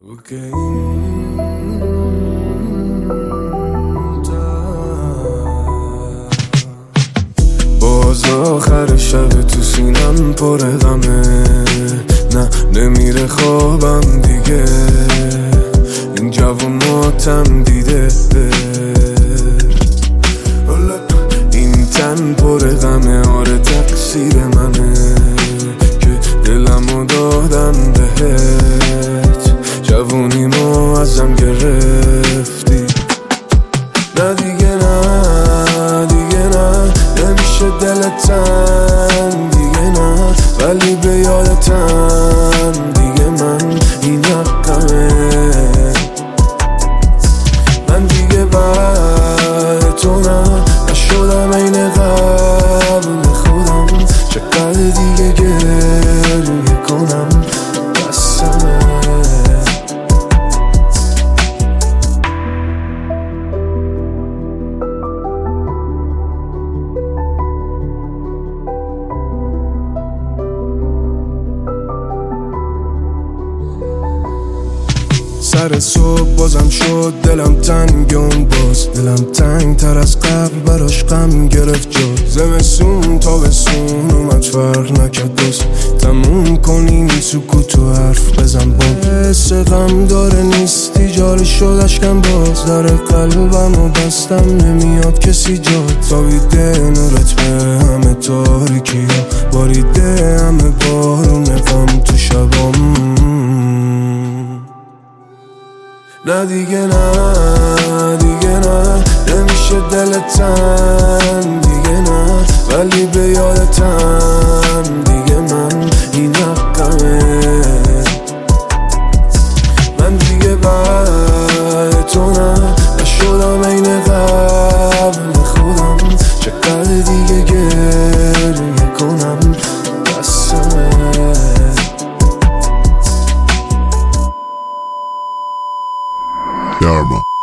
باز آخر شب تو سینم پر غمه، نه نمیره خوابم دیگه، این جوون ماتم دیده، این تن پر غمه، آره تقصیر منه که دلمو دادم بهت، جوونیمو ازم گرفتی. نه دیگه نه دیگه نه، نمیشه دلتم دیگه نه، ولی به یادتم دیگه من این حقمه. من دیگه بعد تو نشدم این قبل خودم، چقدر دیگه گریه کنم بسمه. سر صبح بازم شد دلم تنگ، اون باز دلم تنگ تر از قبل، براش غم گرفت جا. زمستون تابستون اومد فرق نکرد، باز تموم کنیم سکوت و حرف بزن با حس غم داره نیستی، جاری شد اشکم باز، در قلبم و بستم نمیاد کسی جاد. تابیده نورت به همه تاریکی ها، باریده همه بارون غم تو شبام. نه دیگه نه دیگه نه، نمیشه دلتم دیگه نه، ولی به یادتم دیگه من این حقمه. من دیگه بعد تو نشدم این قبل خودم، چقدر دیگه گریه کنم بسمه. Dharma.